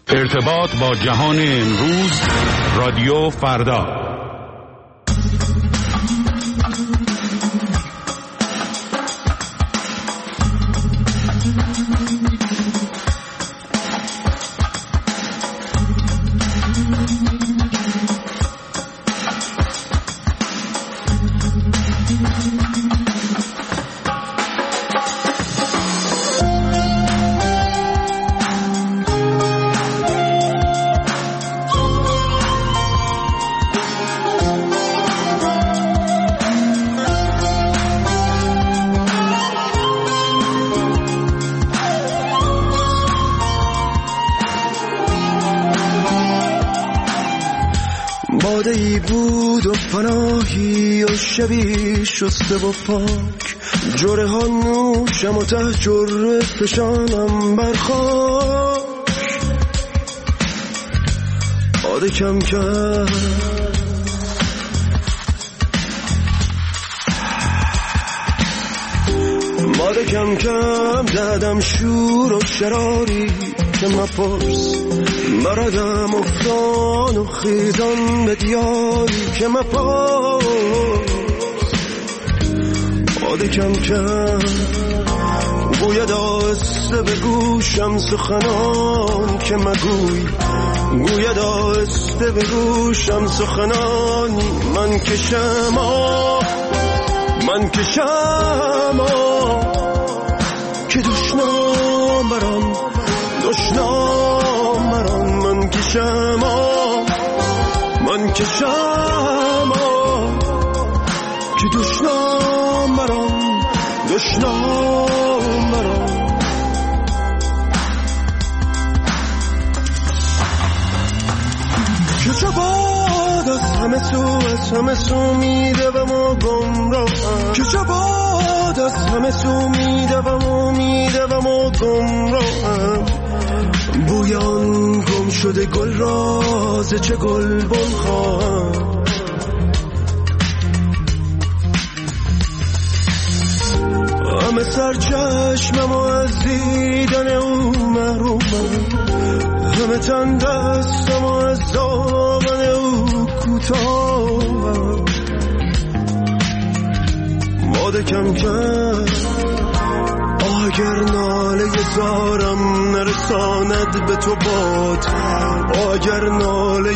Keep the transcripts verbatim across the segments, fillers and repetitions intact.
ارتباط با جهان امروز، رادیو فردا. باده‌ای بود و پناهی و شبی شسته و پاک، جره ها نوشم و ته جره فشانم برخاک. باده کم کرد باده کم کم دادم شور و شراری که مپرس، بردم افتان و خیزان به دیاری که مپرس. باده کم کم گوید آهسته به گوشم سخنان که مگوی، گوید آهسته به گوشم سخنانی. من کشم آه من کشم آه که دشنام برام دشنام برام. من کشم آه من کشم آه که دشنام برام دشنام برام. که چه باد از همه سو از همه سو میدوم و گمراهم، که چه باد از همه سو میدوم و میدوم و گمراهم. بویان گم شده گل راز چه گل بن خواهم. همه سر چشمم و از دیدن او محرومم، همه تن دستم و از دامن او کوتاهم. باده کم کم اگر ناله زارم نرساند به تو باد، اگر ناله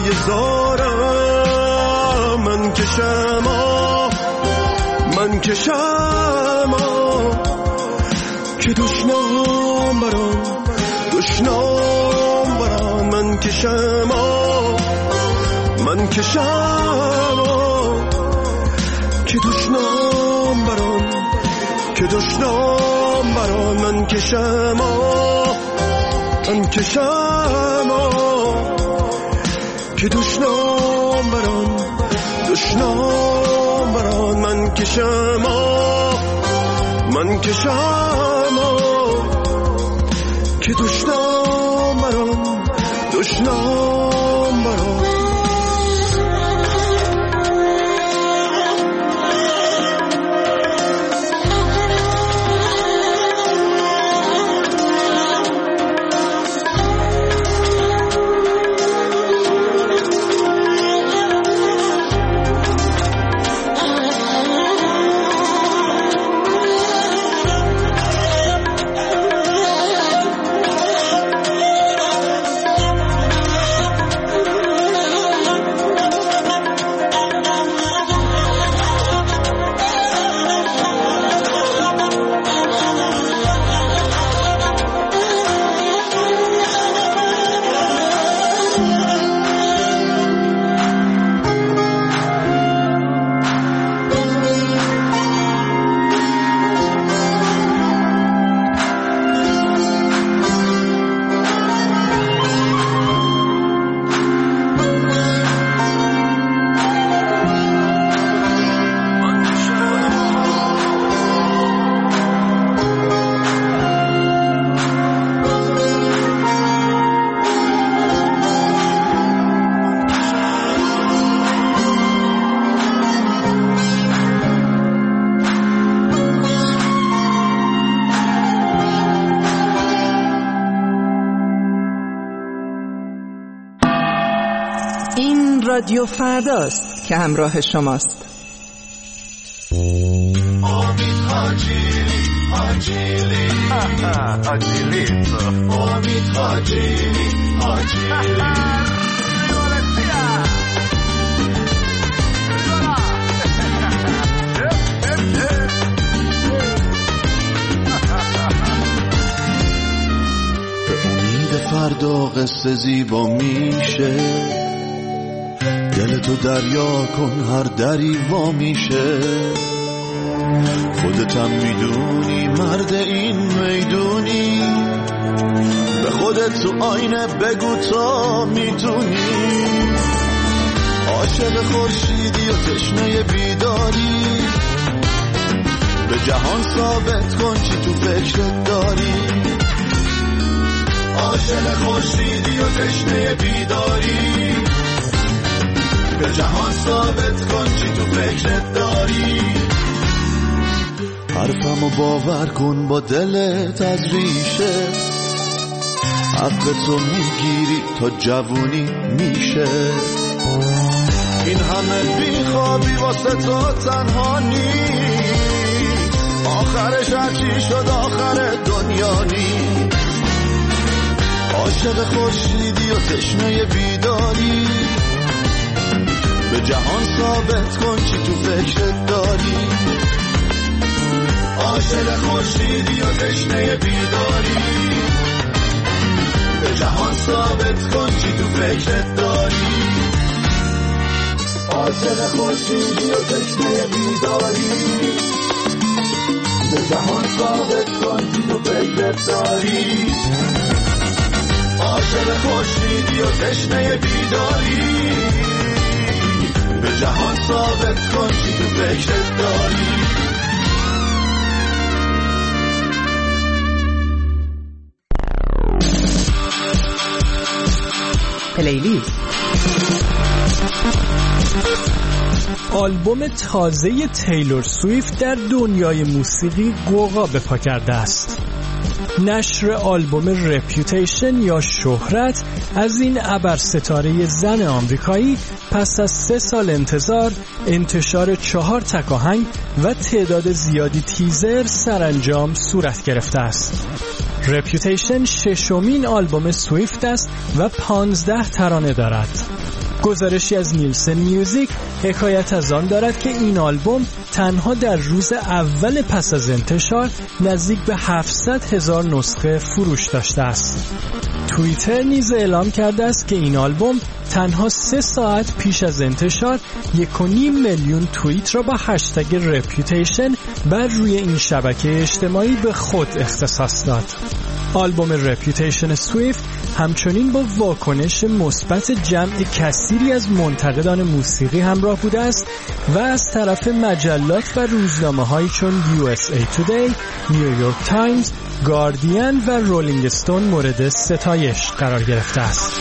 زارم من کشم آه من کشم آه که دشنام برام دشنام برام. من کشم آه من کشم آه که دشنام برام که دشنام برام. من کشم آه من کشم آه که دشنام برام دشنام برام. من کشم آه من کشم آه که دشنام برام دشنام برام. این رادیو فرداست که همراه شماست. امید حاجیلی حاجیلی حاجیلی امید حاجیلی حاجیلی فردا قصه زیبا میشه، دل تو دریا کن هر دری وا میشه. خودتم میدونی مرد این میدونی، به خودت تو آینه بگو تا میتونی. عاشق خورشیدی و تشنه بیداری، به جهان ثابت کن چی تو فکرت داری. عاشق خورشیدی و تشنه بیداری، به جهان ثابت کن چی تو فکرت داری. حرفمو باور کن با دلت از ریشه، حق تو میگیری تا جوونی میشه. این همه بیخوابی واسه تو تنها نیست، آخرش هرچی شد آخر دنیا نیست. عاشق خورشیدی و تشنه بیداری، به جهان ثابت کن چی تو فکرت داری. عاشق خورشیدی و تشنه بیداری، به جهان ثابت کن چی تو فکرت داری. عاشق خورشیدی و تشنه بیداری، به جهان ثابت کن چی تو فکرت داری. عاشق خورشیدی و تشنه بیداری، به جهان ثابت کن چی تو فکرت داری. پلیلیست. آلبوم تازه تیلور سویفت در دنیای موسیقی غوغا به پا کرده است. نشر آلبوم رپیوتیشن یا شهرت از این ابرستاره زن آمریکایی پس از سه سال انتظار، انتشار چهار تک آهنگ و تعداد زیادی تیزر سرانجام صورت گرفته است. رپیوتیشن ششمین آلبوم سویفت است و پانزده ترانه دارد. گزارشی از نیلسن میوزیک حکایت از آن دارد که این آلبوم تنها در روز اول پس از انتشار نزدیک به هفتصد هزار نسخه فروش داشته است. توییتر نیز اعلام کرده است که این آلبوم تنها سه ساعت پیش از انتشار یک و نیم میلیون توییت را با هشتگ رپیوتیشن بر روی این شبکه اجتماعی به خود اختصاص داد. آلبوم رپیوتیشن سویفت همچنین با واکنش مثبت جمع کثیری از منتقدان موسیقی همراه بوده است و از طرف مجلات و روزنامه‌هایی چون یو اس ای تودی، نیویورک تایمز، گاردین و رولینگ استون مورد ستایش قرار گرفته است.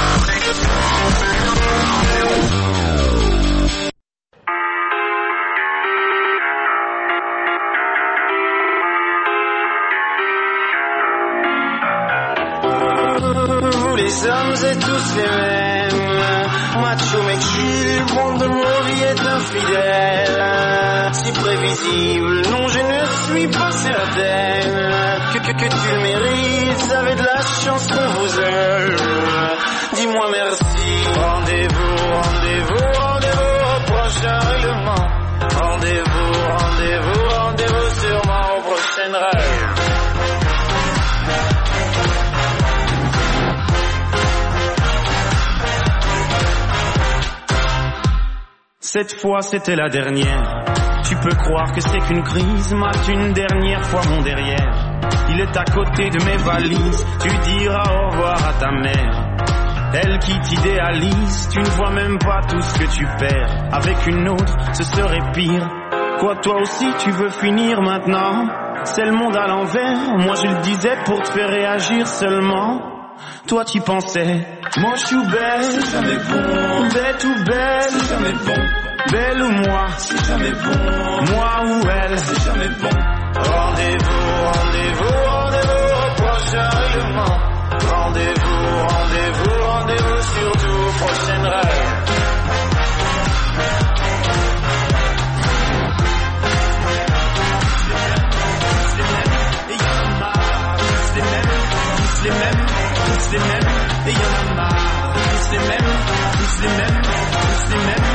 Les hommes et tous les mêmes, macho mais cul, bande de mauviettes infidèles. Si prévisible, non je ne suis pas certaine que, que, que tu le mérites, avez de la chance qu'on vous aime. Dis-moi merci, rendez-vous, rendez-vous, rendez-vous au prochain règlement. Rendez-vous, rendez-vous, rendez-vous sûrement au prochain rêve. Cette fois c'était la dernière. Tu peux croire que c'est qu'une crise, mate une dernière fois mon derrière. Il est à côté de mes valises, tu diras au revoir à ta mère. Elle qui t'idéalise, tu ne vois même pas tout ce que tu perds. Avec une autre, ce serait pire. Quoi, toi aussi tu veux finir maintenant? C'est le monde à l'envers, moi je le disais pour te faire réagir seulement. Toi tu pensais, moi je suis belle, c'est jamais bon. Bête ou belle, c'est jamais bon. Belle ou moi, c'est jamais bon. Moi ou elle, c'est jamais bon. Rendez-vous, rendez-vous, rendez-vous au prochain règlement. Rendez-vous, rendez-vous, rendez-vous surtout prochain rêve. Les mêmes, tous les mêmes, et y'en a marre, tous les mêmes, tous les mêmes, tous les mêmes.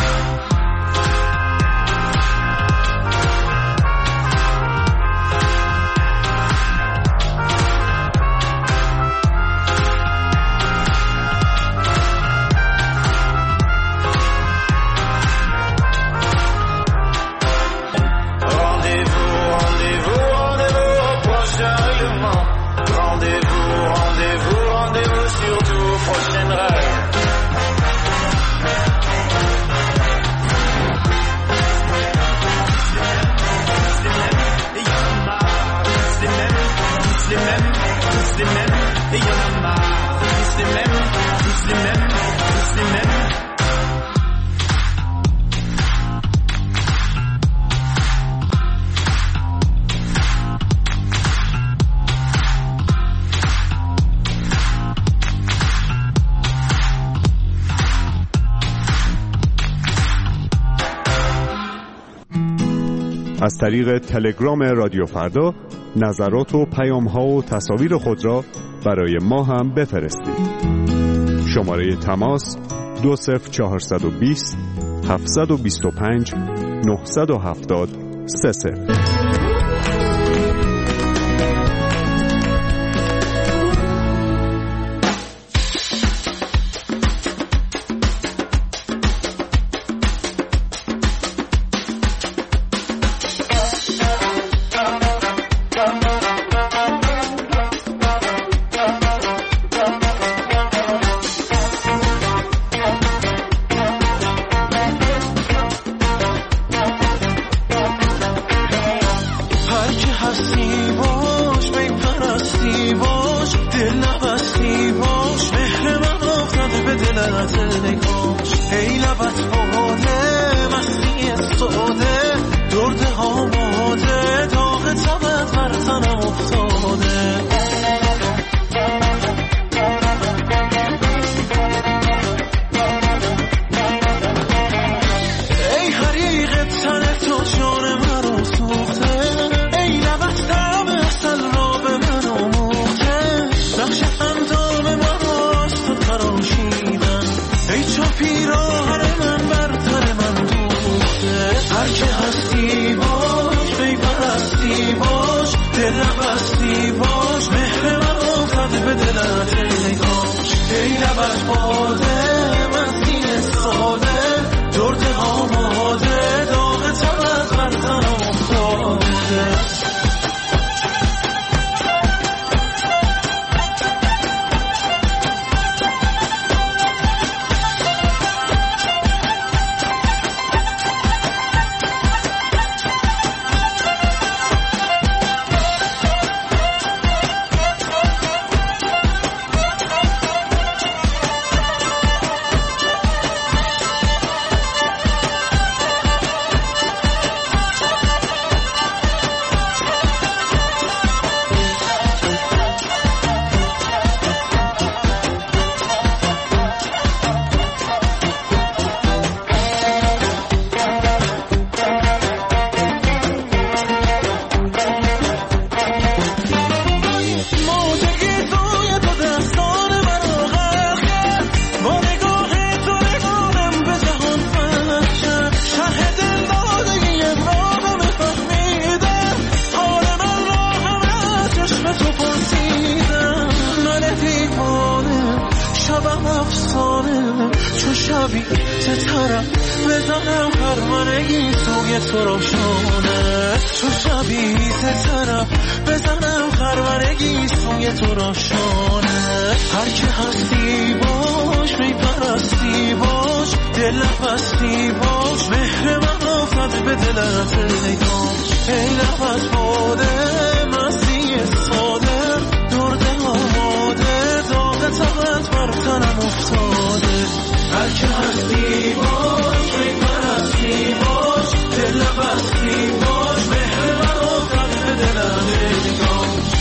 از طریق تلگرام رادیو فردا نظرات و پیام‌ها و تصاویر خود را برای ما هم بفرستید. شماره تماس دو صفر چهارصد و بیست هفتصد و بیست و پنج نهصد و هفتاد سه صفر.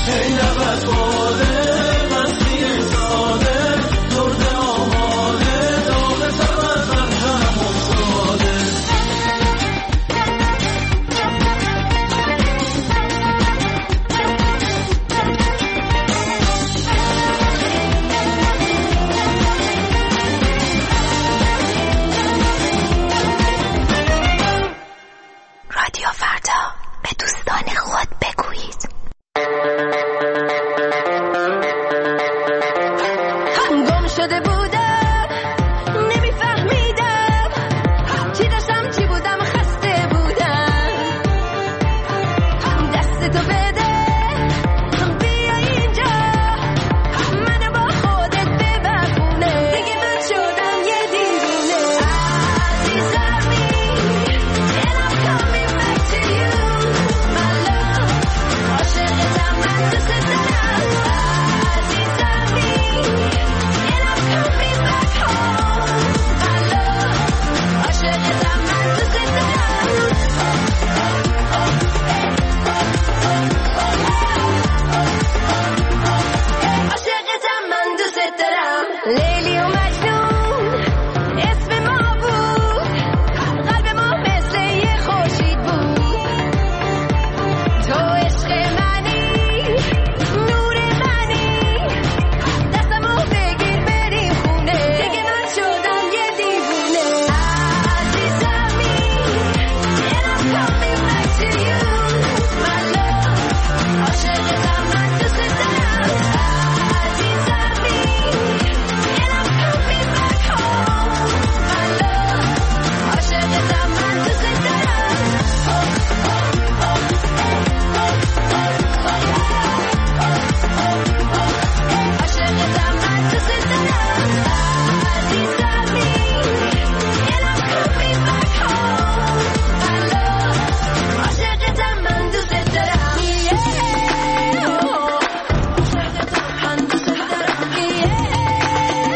ای لبت باده مستی ساده درد آماده شده بودم نمیفهمیدم چی داشتم چی بودم خسته بودم دست تو بده بیا اینجا منو با خودت ببرونه دیگه من شدم یه دیوونه عزیزمی and I'm coming back to you my love عاشقتم من دوست دارم عزیزمی and I'm coming back home my love عاشقتم من دوست دارم عاشقتم من دوست دارم لیلی و مجنون اسم ما بود قلب ما مثل یه خورشید بود تو عشق منی نور منی دستمو بگیر بریم خونه دیگه من شدم یه دیوونه عزیزمی and I'm coming back to you my love عاشقتم من دوست دارم عزیزمی and I'm coming back home my love عاشقتم من دوست عاشقتم من دوست دارم عزیزمی and I'm coming back home my love عاشقتم من دوست دارم عاشقتم من دوست دارم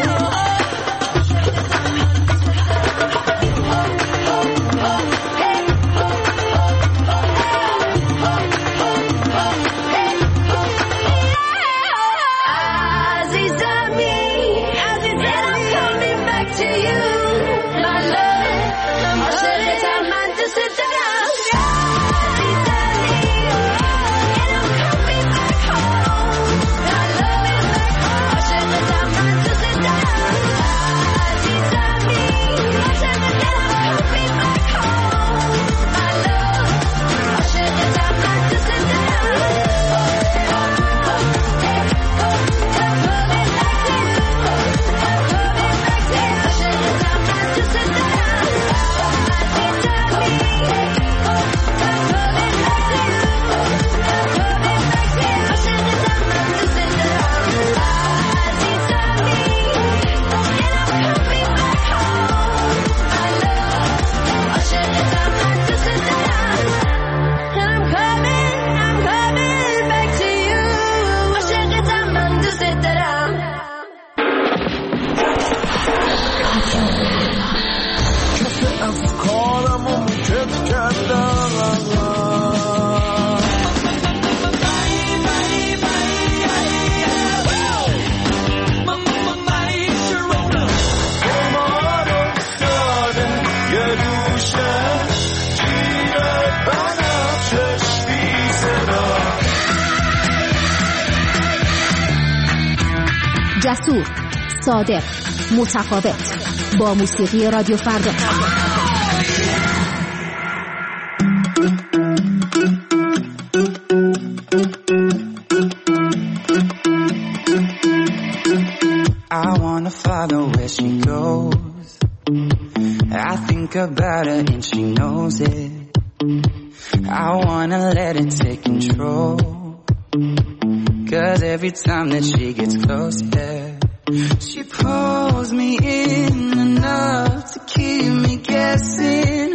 عزیزمی and I'm coming back to you my love عاشقتم من دوست دارم عزیزمی and I'm coming back home my love عاشقتم من دوست دارم عزیزمی عاشقتم coming back home my love عاشقتم من دوست جسور، صادق، متفاوت با موسیقی رادیو فردا. I wanna follow where she goes. I think about her and she knows it. I wanna let it take control. Cause every time that she gets close, yeah, she pulls me in enough to keep me guessing.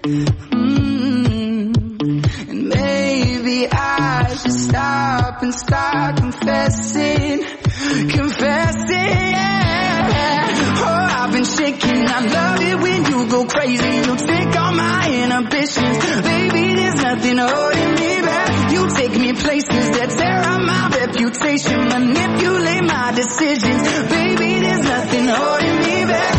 Mm. And maybe I should stop and start confessing, confessing, yeah. Oh, I've been shaking. I love it when you go crazy. You take all my inhibitions. Baby, there's nothing holding me back. You take me places that tear up my reputation, manipulate my decisions. Baby, there's nothing holding me back.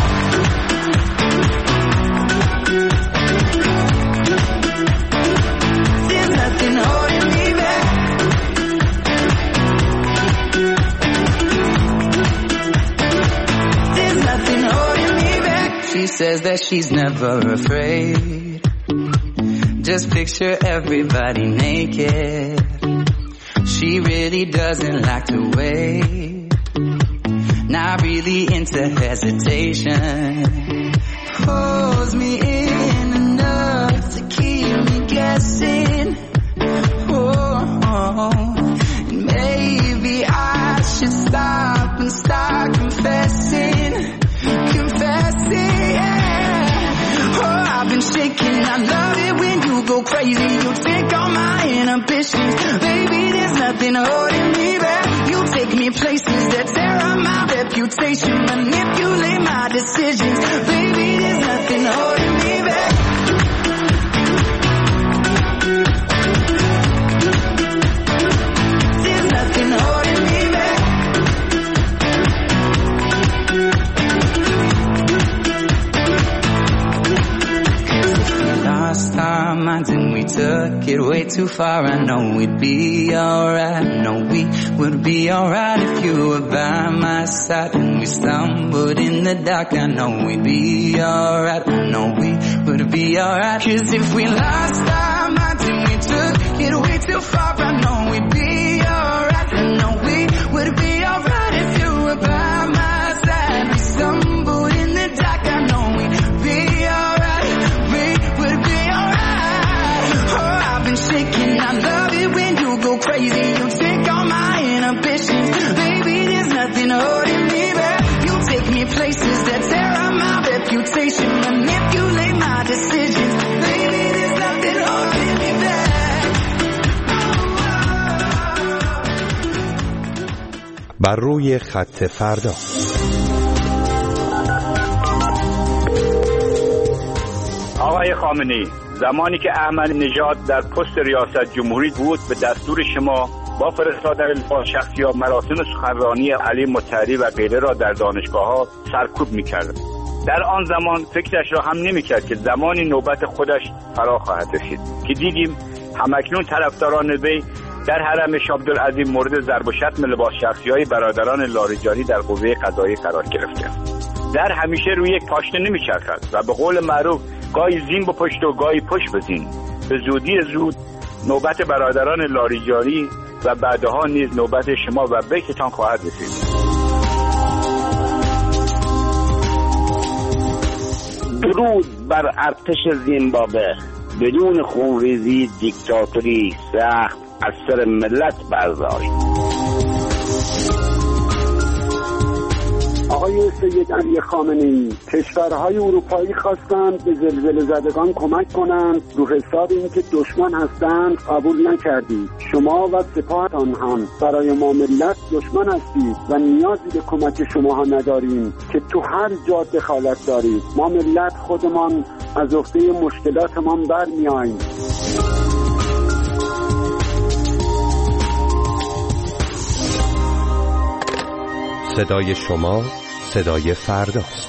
There's nothing holding me back. There's nothing holding me back. She says that she's never afraid. Just picture everybody naked. She really doesn't like to wait. not really into hesitation. Pulls me in enough to keep me guessing. Oh, oh. And maybe I should stop and start confessing, confessing. Yeah. Oh, I've been shaking. I love it when you go crazy. You take all my inhibitions. Baby, there's nothing holding me back. You take me places that tear up my reputation, manipulate my decisions. Baby, there's nothing holding me back. There's nothing holding me back. Lost our minds and we took it way too far. I know we'd be alright. I know we would be alright if you were by my side. And we stumbled in the dark. I know we'd be alright. I know we would be alright. Cause if we lost our minds and we took it way too far, I know we'd be alright. I know we would be alright if you were by my side. We stumbled in the dark. I know we'd be alright. Shaking, I love it when you go crazy. You take all my inhibitions. Baby, there's nothing holding me back. You take me places that tear up my reputation, manipulate my decisions. Baby, there's nothing holding me back. بر روی خط فردا. آقای خامنه‌ای، زمانی که احمدی نژاد در پست ریاست جمهوری بود به دستور شما با فرستادن شخصیات مراسم سخنرانی علی مطهری و غیره را در دانشگاه‌ها سرکوب می‌کرد. در آن زمان فکرش را هم نمی‌کرد که زمانی نوبت خودش فرا خواهد رسید که دیدیم همکنون طرفداران وی در حرم شاه عبدالعظیم مورد ضرب و شتم لباس شخصی‌های برادران لاریجانی در قوه قضاییه قرار گرفته. در همیشه روی یک پاشنه نمی‌چرخد و به قول معروف گاهی زین به پشت و گاهی پشت بزین. به زودی زود نوبت برادران لاریجانی و بعدها نیز نوبت شما و بیتتان خواهد رسید. درود بر ارتش زیمبابوه. بدون خونریزی دیکتاتوری سخت از سر ملت بردارید. آقای سید علی خامنه‌ای، کشورهای اروپایی خواستند به زلزله زدگان کمک کنند، رو حساب این که دشمن هستند قبول نکردید. شما و سپاهتان هم برای ما ملت دشمن هستید و نیازی به کمک شما نداریم که تو هر جا دخالت دارید. ما ملت خودمان از عهده مشکلاتمان برمیاییم. صدای شما صدای فرداست.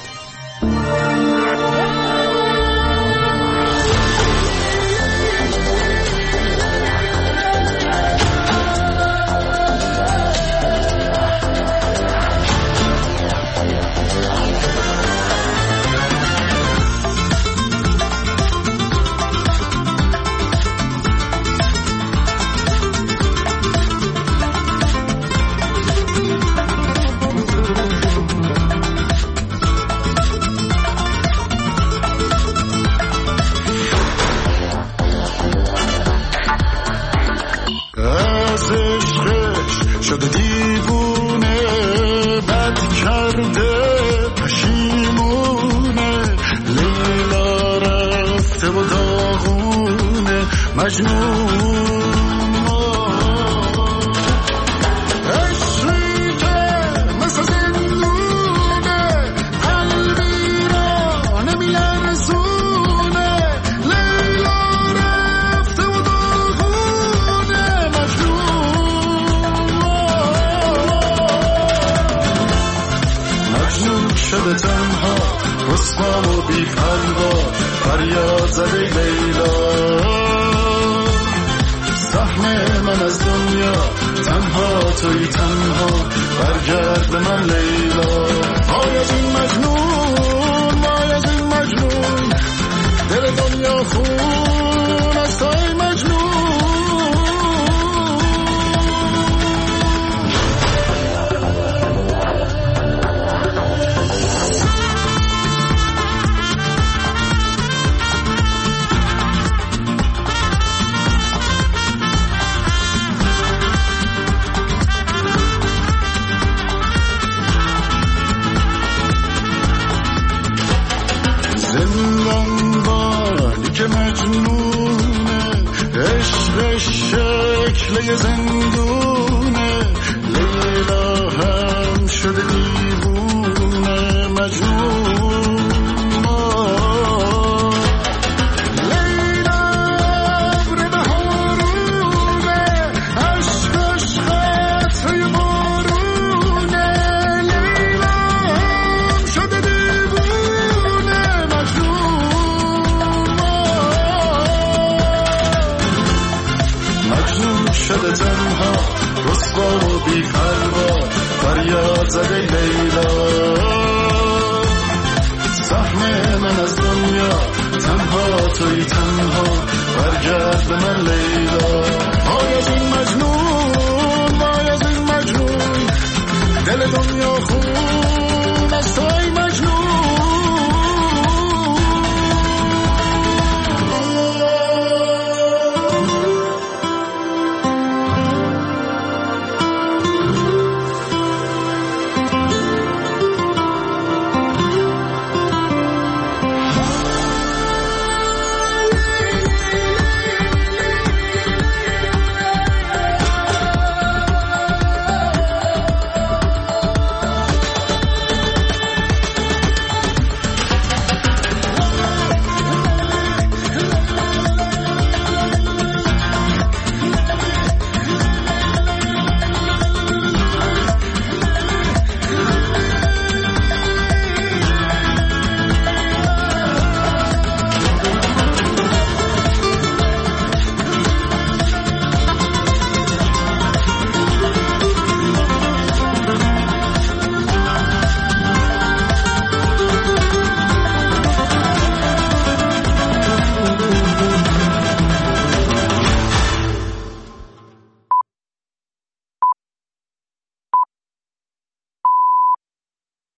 مجنونه، عشق شکل زندونه، لیلا هم شده دیوونه مجنون. شده تنها رسوا و بی پروا فریاد زده لیلا، سهم من از دنیا تنها توی تنها برگرد به من لیلا. وای از این مجنون، وای از این مجنون، دل دنیا خون